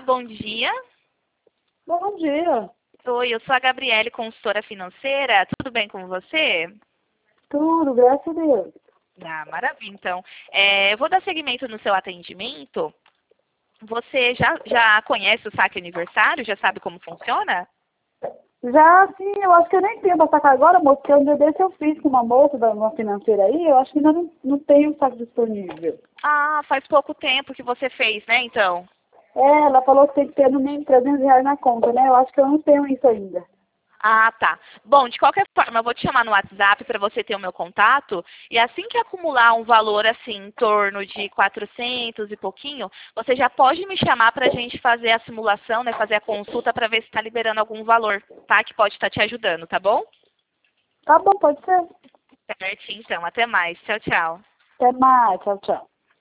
bom dia. Bom dia. Oi, eu sou a Gabriele, consultora financeira. Tudo bem com você? Tudo, graças a Deus. Ah, maravilha. Então, eu vou dar seguimento no seu atendimento. Você já conhece o saque aniversário? Já sabe como funciona? Já, sim, eu acho que eu nem tenho pra sacar agora, moço, porque um dia desse eu fiz com uma moça da uma financeira aí, eu acho que ainda não tem o saque disponível. Ah, faz pouco tempo que você fez, né, então? É, ela falou que tem que ter no mínimo R$ 300 na conta, né? Eu acho que eu não tenho isso ainda. Ah, tá. Bom, de qualquer forma, eu vou te chamar no WhatsApp para você ter o meu contato. E assim que acumular um valor assim, em torno de 400 e pouquinho, você já pode me chamar para a gente fazer a simulação, né? Fazer a consulta para ver se está liberando algum valor, tá? Que pode estar te ajudando, tá bom? Tá bom, pode ser. Certinho, então. Até mais. Tchau, tchau. Até mais, tchau, tchau.